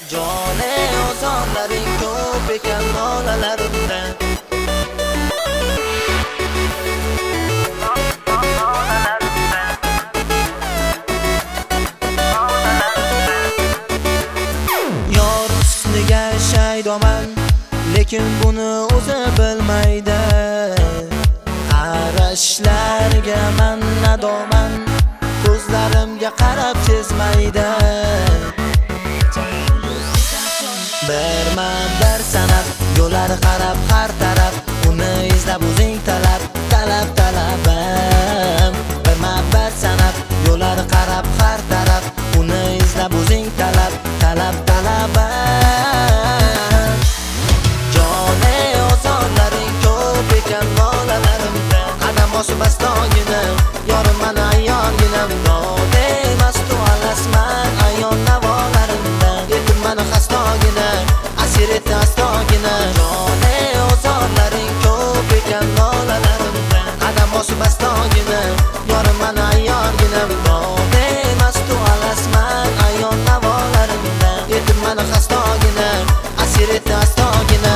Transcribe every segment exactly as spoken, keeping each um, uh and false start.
Jone ozonlaring ko'p ekan nolalarimda. Yor husniga shaydoman, lekin buni o'zi bilmaydi. Qarashlariga man nadoman, ko'zlarimga qarab sezmaydi. Berman bir sanab, yo'llar qarab har taraf, uni izlab o'zing talab, talab talabim. Berman bir sanab, yo'llar qarab har taraf, uni izlab o'zing talab, talab talabim. Jone ozonlaring ko'p ekan nolalarimda. Qadam bosib astogina, yorim mana ayyorgina. Node mastu alasman ayon navolarimda. Yetim mana xastogina, asir etdi astogina. Jone ozonlaring ko'p ekan nolalarimda. Qadam bosib astogina, yorim mana ayyorgina. Node mastu alasman ayon navolarimda. Yetim mana xastogina, asir etdi astogina.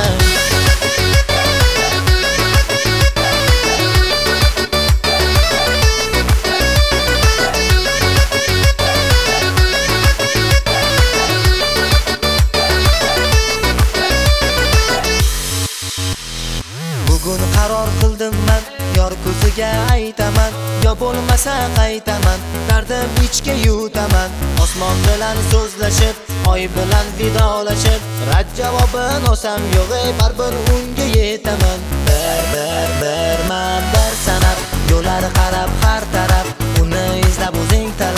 Bugun qaror qildim men, yor ko'ziga aytaman, yo bo'lmasa qaytaman, dardim ichga yutaman. Osmon bilan so'zlashib, oy bilan vidolashib, rad javobin olsam yo'q, baribir unga yetaman. Bir bir berman bir sanab, yo'llar qarab har taraf, uni izlab o'zing